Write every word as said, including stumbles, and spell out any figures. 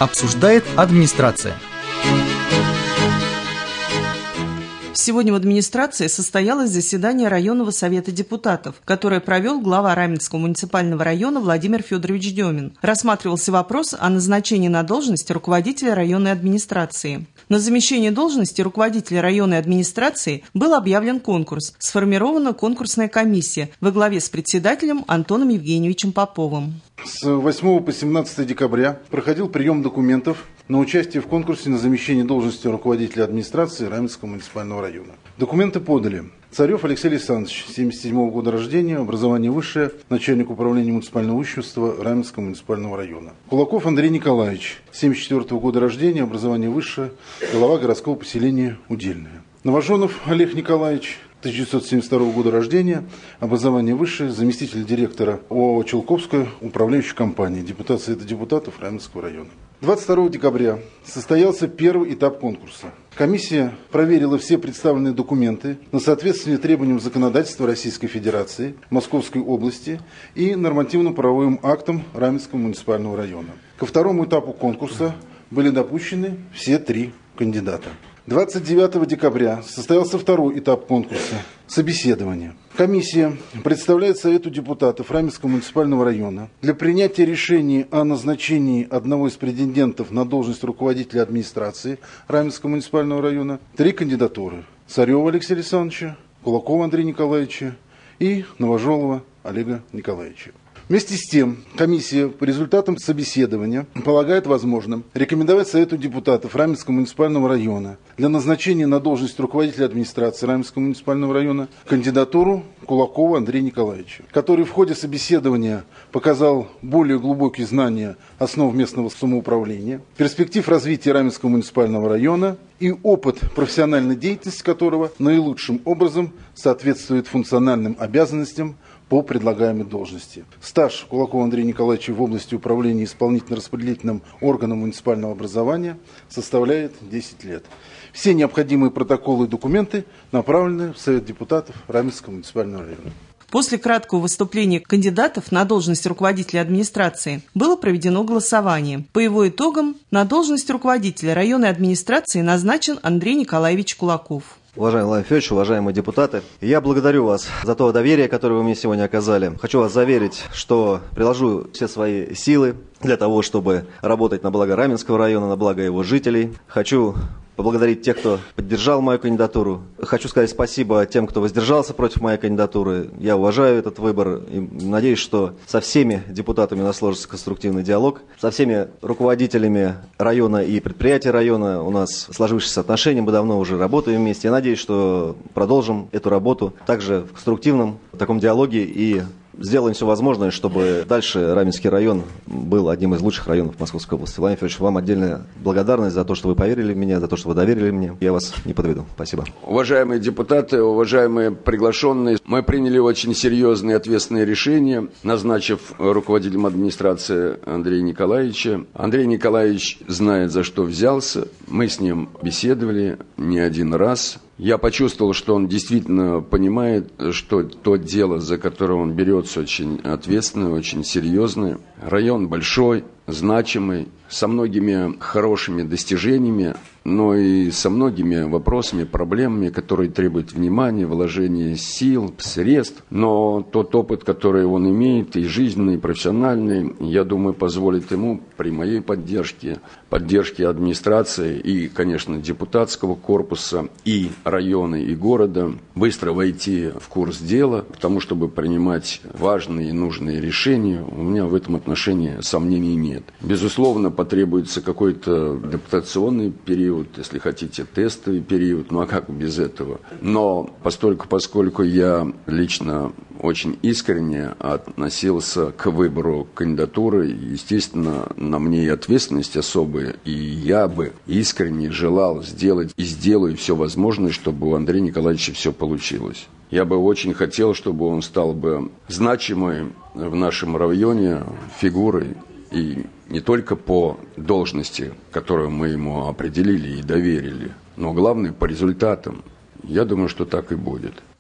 Обсуждает администрация. Сегодня в администрации состоялось заседание районного совета депутатов, которое провел глава Раменского муниципального района Владимир Федорович Демин. Рассматривался вопрос о назначении на должность руководителя районной администрации. На замещение должности руководителя районной администрации был объявлен конкурс. Сформирована конкурсная комиссия во главе с председателем Антоном Евгеньевичем Поповым. С восьмого по семнадцатое декабря проходил прием документов на участие в конкурсе на замещение должности руководителя администрации Раменского муниципального района. Документы подали: Царев Алексей Александрович, семьдесят седьмого года рождения, образование высшее, начальник управления муниципального имущества Раменского муниципального района. Кулаков Андрей Николаевич, семьдесят четвёртого года рождения, образование высшее, глава городского поселения Удельное. Новоженов Олег Николаевич, тысяча девятьсот семьдесят второго года рождения, образование высшее, заместитель директора ОАО «Челковская» управляющей компании, депутат Совета депутатов Раменского района. двадцать второго декабря состоялся первый этап конкурса. Комиссия проверила все представленные документы на соответствие требованиям законодательства Российской Федерации, Московской области и нормативно-правовым актам Раменского муниципального района. Ко второму этапу конкурса были допущены все три кандидата. двадцать девятого декабря состоялся второй этап конкурса – собеседование. Комиссия представляет Совету депутатов Раменского муниципального района для принятия решения о назначении одного из претендентов на должность руководителя администрации Раменского муниципального района три кандидатуры – Царева Алексея Александровича, Кулакова Андрея Николаевича и Новожелова Олега Николаевича. Вместе с тем, комиссия по результатам собеседования полагает возможным рекомендовать Совету депутатов Раменского муниципального района для назначения на должность руководителя администрации Раменского муниципального района кандидатуру Кулакова Андрея Николаевича, который в ходе собеседования показал более глубокие знания основ местного самоуправления, перспектив развития Раменского муниципального района и опыт профессиональной деятельности которого наилучшим образом соответствует функциональным обязанностям по предлагаемой должности. Стаж Кулакова Андрея Николаевича в области управления исполнительно-распределительным органом муниципального образования составляет десять лет. Все необходимые протоколы и документы направлены в Совет депутатов Раменского муниципального района. После краткого выступления кандидатов на должность руководителя администрации было проведено голосование. По его итогам на должность руководителя районной администрации назначен Андрей Николаевич Кулаков. Уважаемый Владимир Федорович, уважаемые депутаты, я благодарю вас за то доверие, которое вы мне сегодня оказали. Хочу вас заверить, что приложу все свои силы для того, чтобы работать на благо Раменского района, на благо его жителей. Хочу поблагодарить тех, кто поддержал мою кандидатуру. Хочу сказать спасибо тем, кто воздержался против моей кандидатуры. Я уважаю этот выбор и надеюсь, что со всеми депутатами у нас сложится конструктивный диалог. Со всеми руководителями района и предприятий района у нас сложившиеся отношения, мы давно уже работаем вместе. Я надеюсь, что продолжим эту работу также в конструктивном таком диалоге и сделаем все возможное, чтобы дальше Раменский район был одним из лучших районов Московской области. Владимир Федорович, вам отдельная благодарность за то, что вы поверили в меня, за то, что вы доверили мне. Я вас не подведу. Спасибо. Уважаемые депутаты, уважаемые приглашенные, мы приняли очень серьезные и ответственные решения, назначив руководителем администрации Андрея Николаевича. Андрей Николаевич знает, за что взялся. Мы с ним беседовали не один раз. Я почувствовал, что он действительно понимает, что то дело, за которое он берется, очень ответственное, очень серьезное. Район большой, значимый, со многими хорошими достижениями, но и со многими вопросами, проблемами, которые требуют внимания, вложения сил, средств. Но тот опыт, который он имеет, и жизненный, и профессиональный, я думаю, позволит ему при моей поддержке, поддержке администрации и, конечно, депутатского корпуса, и района, и города, быстро войти в курс дела, потому чтобы принимать важные и нужные решения. У меня в этом отношении сомнений нет. Безусловно, потребуется какой-то адаптационный период, если хотите, тестовый период, ну а как без этого? Но постольку, поскольку я лично очень искренне относился к выбору кандидатуры, естественно, на мне и ответственность особая, и я бы искренне желал сделать и сделаю все возможное, чтобы у Андрея Николаевича все получилось. Я бы очень хотел, чтобы он стал бы значимой в нашем районе фигурой, и не только по должности, которую мы ему определили и доверили, но главное по результатам. Я думаю, что так и будет.